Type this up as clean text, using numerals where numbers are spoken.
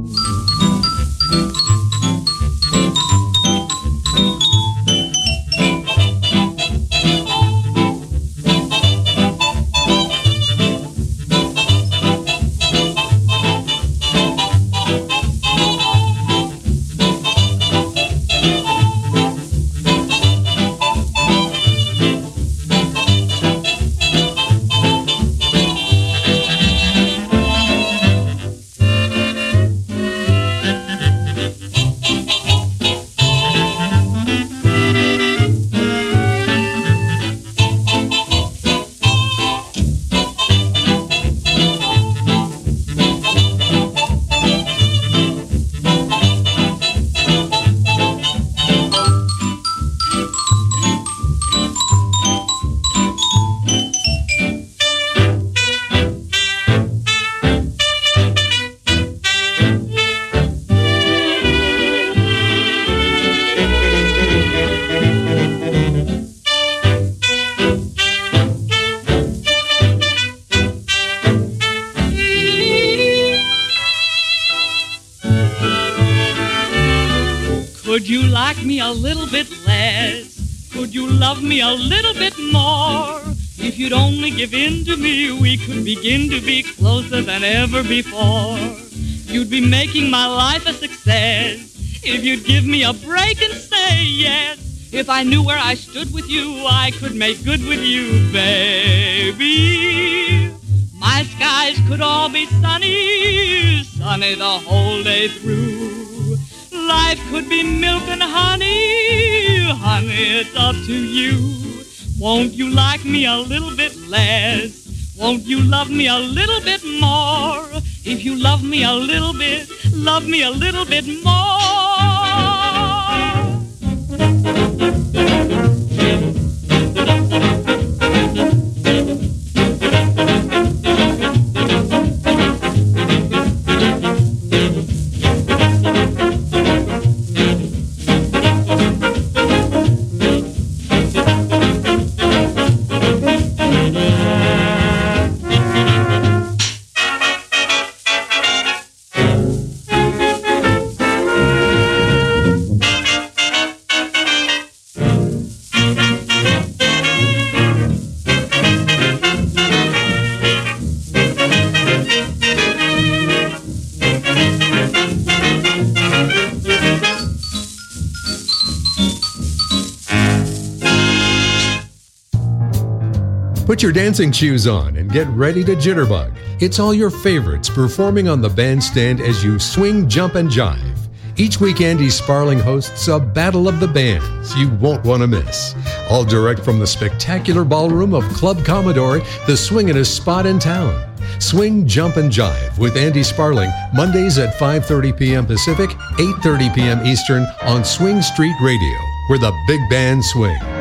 Could you like me a little bit less? Could you love me a little bit more? If you'd only give in to me, we could begin to be closer than ever before. You'd be making my life a success if you'd give me a break and say yes. If I knew where I stood with you, I could make good with you, baby. My skies could all be sunny, sunny the whole day through. Life could be milk and honey, honey, it's up to you. Won't you like me a little bit less? Won't you love me a little bit more? If you love me a little bit, love me a little bit more. Put your dancing shoes on and get ready to jitterbug. It's all your favorites performing on the bandstand as you swing, jump, and jive. Each week, Andy Sparling hosts a battle of the bands you won't want to miss. All direct from the spectacular ballroom of Club Commodore, the swingin'est spot in town. Swing, Jump, and Jive with Andy Sparling, Mondays at 5:30 p.m. Pacific, 8:30 p.m. Eastern on Swing Street Radio, where the big band swings.